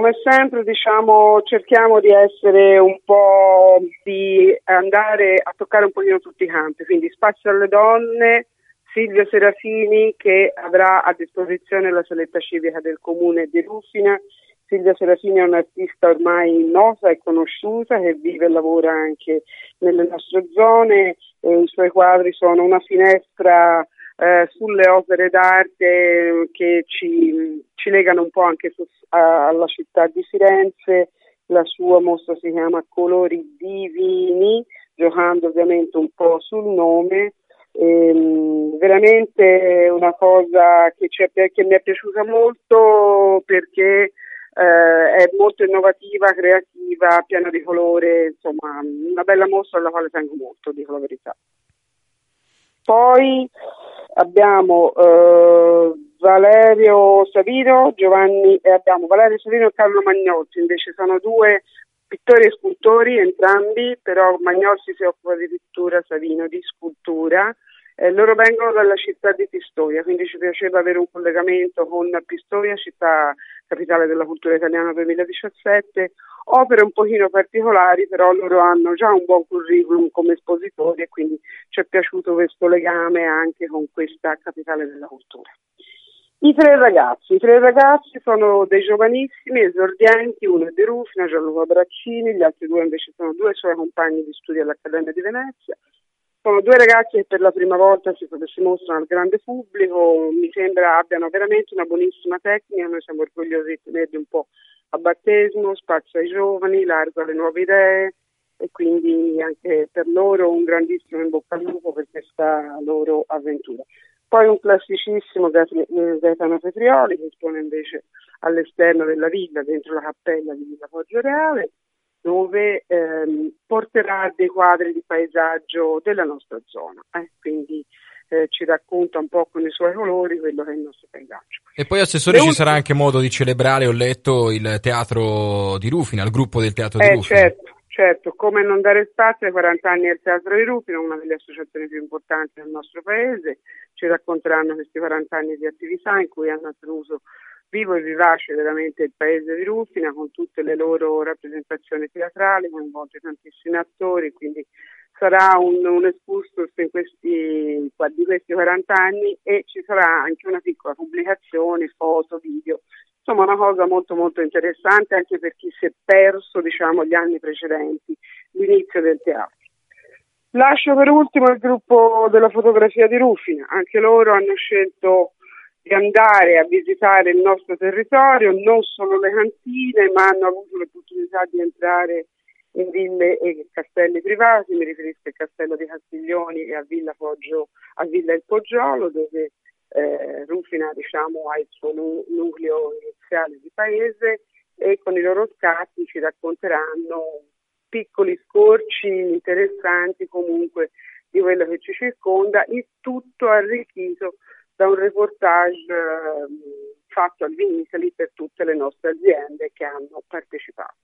come sempre diciamo cerchiamo di essere un po', di andare a toccare un pochino tutti i campi, quindi spazio alle donne, Silvia Serafini che avrà a disposizione la saletta civica del comune di Rufina. Silvia Serafini è un'artista ormai nota e conosciuta che vive e lavora anche nelle nostre zone, e i suoi quadri sono una finestra sulle opere d'arte che ci legano un po' anche alla città di Firenze. La sua mostra si chiama Colori Divini, giocando ovviamente un po' sul nome. Veramente una cosa che mi è piaciuta molto perché è molto innovativa, creativa, piena di colore, insomma una bella mostra alla quale tengo molto, dico la verità. Poi abbiamo Valerio Savino, Valerio Savino e Carlo Magnolfi, invece sono due pittori e scultori entrambi, però Magnolfi si occupa di pittura, Savino di scultura. Loro vengono dalla città di Pistoia, quindi ci piaceva avere un collegamento con Pistoia, città capitale della cultura italiana 2017, opere un pochino particolari, però loro hanno già un buon curriculum come espositori e quindi ci è piaciuto questo legame anche con questa capitale della cultura. I tre ragazzi sono dei giovanissimi esordienti, uno è di Rufina, Gianluca Braccini, gli altri due invece sono due suoi compagni di studio all'Accademia di Venezia. Sono due ragazzi che per la prima volta si mostrano al grande pubblico, mi sembra abbiano veramente una buonissima tecnica, noi siamo orgogliosi di tenerli un po' a battesimo, spazio ai giovani, largo alle nuove idee e quindi anche per loro un grandissimo in bocca al lupo per questa loro avventura. Poi un classicissimo Gaetano Petrioli che espone invece all'esterno della villa, dentro la cappella di Villa Poggio Reale, dove porterà dei quadri di paesaggio della nostra zona, quindi ci racconta un po' con i suoi colori quello che è il nostro paesaggio. E poi Assessore ci sarà anche modo di celebrare, ho letto, il teatro di Rufina, il gruppo del teatro di Rufina. Certo, come non dare spazio ai 40 anni del Teatro di Rufina, una delle associazioni più importanti del nostro paese, ci racconteranno questi 40 anni di attività in cui hanno tenuto vivo e vivace veramente il paese di Rufina con tutte le loro rappresentazioni teatrali, coinvolte tantissimi attori, quindi sarà un excursus di questi 40 anni e ci sarà anche una piccola pubblicazione, foto, video, insomma una cosa molto molto interessante anche per chi si è perso gli anni precedenti, l'inizio del teatro. Lascio per ultimo il gruppo della fotografia di Rufina, anche loro hanno scelto di andare a visitare il nostro territorio, non solo le cantine, ma hanno avuto l'opportunità di entrare in ville e castelli privati, mi riferisco al castello di Castiglioni e a Villa Il Poggiolo, dove Rufina ha il suo nucleo iniziale di paese e con i loro scatti ci racconteranno piccoli scorci interessanti comunque di quello che ci circonda, il tutto arricchito da un reportage fatto al Vinitaly per tutte le nostre aziende che hanno partecipato.